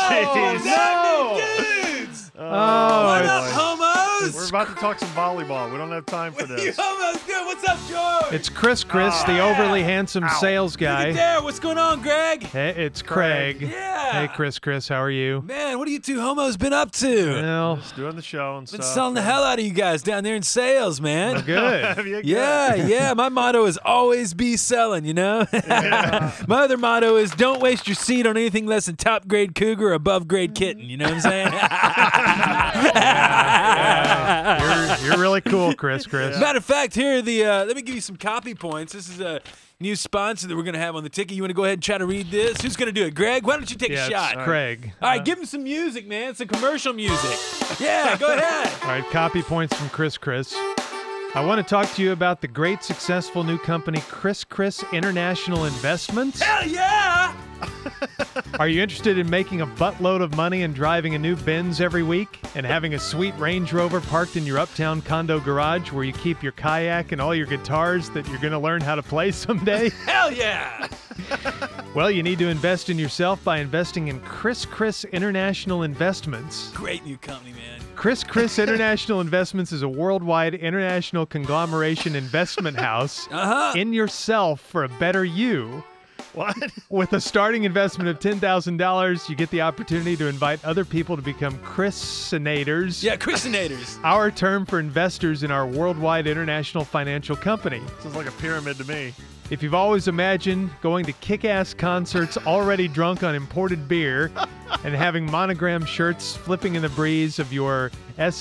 jeez. Dudes! What up, homos? We're about to talk some volleyball. We don't have time for What this. you homos doing? What's up, George? It's Chris, the overly handsome sales Look guy. at there. What's going on, Greg? Hey, it's Craig. Yeah. Hey, Chris, how are you? Man, what are you two homos been up to? Well, Just doing the show and Been stuff. selling the hell out of you guys down there in sales, man. good. Have you Yeah. My motto is always be selling, you know? My other motto is don't waste your seed on anything less than top grade cougar or above grade kitten. You know what I'm saying? You're really cool, Chris. Matter of fact, here are the let me give you some copy points. This is a new sponsor that we're going to have on the ticket. You want to go ahead and try to read this? Who's going to do it? Greg, why don't you take a It's shot? Craig. All right, give him some music, man. Some commercial music. Yeah, go ahead. All right, copy points from Chris. I want to talk to you about the great, successful new company, Chris International Investments. Hell yeah! Are you interested in making a buttload of money and driving a new Benz every week and having a sweet Range Rover parked in your uptown condo garage where you keep your kayak and all your guitars that you're going to learn how to play someday? Hell yeah! Well, you need to invest in yourself by investing in Chris International Investments. Great new company, man. Chris International Investments is a worldwide international conglomeration investment house in yourself for a better you. What? With a starting investment of $10,000, you get the opportunity to invite other people to become Chrisinators. Yeah, Chrisinators. Our term for investors in our worldwide international financial company. Sounds like a pyramid to me. If you've always imagined going to kick-ass concerts already drunk on imported beer and having monogram shirts flipping in the breeze of your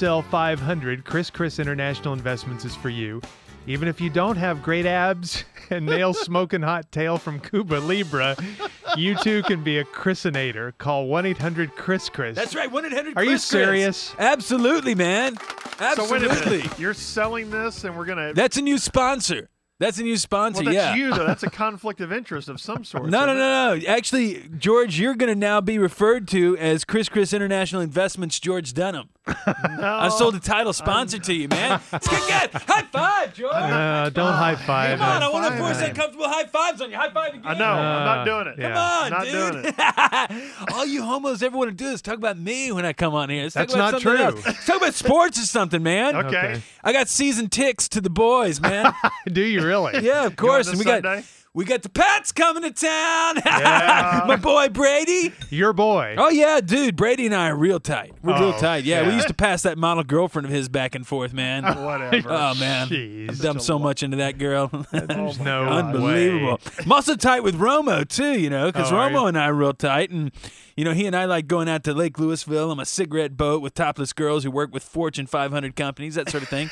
SL500, Chris International Investments is for you. Even if you don't have great abs and nail-smoking hot tail from Cuba Libre, you too can be a Chrisinator. Call 1-800-CHRIS. That's right, 1-800-CHRIS. Are you serious? Absolutely, man. Absolutely. So wait a minute. You're selling this and we're going to... That's a new sponsor. That's a new sponsor, Well, that's yeah. you, though. That's a conflict of interest of some sort. No. Actually, George, you're going to now be referred to as Chris International Investments George Dunham. I've sold a title sponsor to you, man. It's good. High five, George. Don't high five. Come on, I want to force uncomfortable high fives on you. High five again. I know. I'm not doing it. yeah. Come on, Not dude. doing it. All you homos ever want to do is talk about me when I come on here. Let's That's talk about not something true. else. Let's talk about sports or something, man. Okay. I got season ticks to the boys, man. Do you really? Yeah, of course. Going And this Sunday? we got the Pats coming to town. Yeah. My boy Brady. Your boy. Oh yeah, dude. Brady and I are real tight. We're real Oh, tight. Yeah, yeah. we used to pass that model girlfriend of his back and forth, man. Whatever. Oh man, Jeez. I've dumped so much into that girl. There's no Unbelievable. way. I'm also tight with Romo too, you know, because Oh, are you? Romo and I are real tight, and you know, he and I like going out to Lake Louisville on a cigarette boat with topless girls who work with Fortune 500 companies, that sort of thing.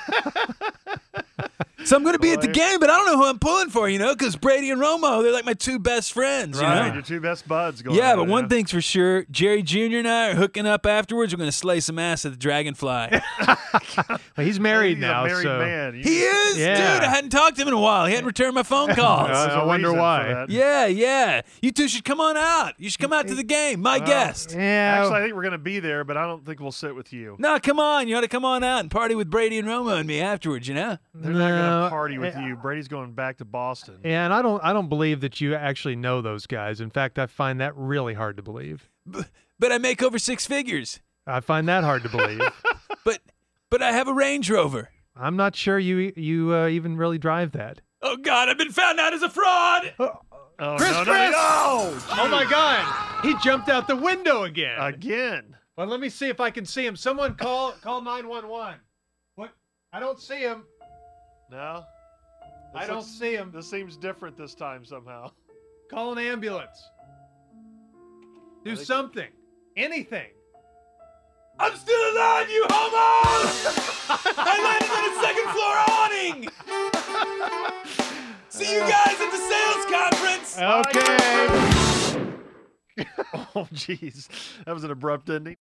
So I'm going to be at the game, but I don't know who I'm pulling for, you know, because Brady and Romo, they're like my two best friends, you Right. know? Your two best buds going Yeah, on, but one thing's for sure, Jerry Jr. and I are hooking up afterwards. We're going to slay some ass at the Dragonfly. Well, he's married He's now, a married so man. He is? Yeah. Dude, I hadn't talked to him in a while. He hadn't returned my phone calls. There's I a wonder reason why. for that. Yeah. You two should come on out. You should come out to the game. My guest. yeah. Actually, I think we're going to be there, but I don't think we'll sit with you. No, come on. You ought to come on out and party with Brady and Romo and me afterwards, you know? They're not going No, to party with you. Brady's going back to Boston. Yeah, and I don't believe that you actually know those guys. In fact, I find that really hard to believe. But I make over six figures. I find that hard to believe. But I have a Range Rover. I'm not sure you even really drive that. Oh, God, I've been found out as a fraud. Oh, Chris! no. Oh my God! He jumped out the window again. Again. Well, let me see if I can see him. Someone call 911. What? I don't see him. No? I don't see him. This seems different this time somehow. Call an ambulance. Do I think- something. Anything. I'm still alive, you homos! I landed on a second floor awning! See you guys at the sales conference! Okay. Oh, jeez. That was an abrupt ending.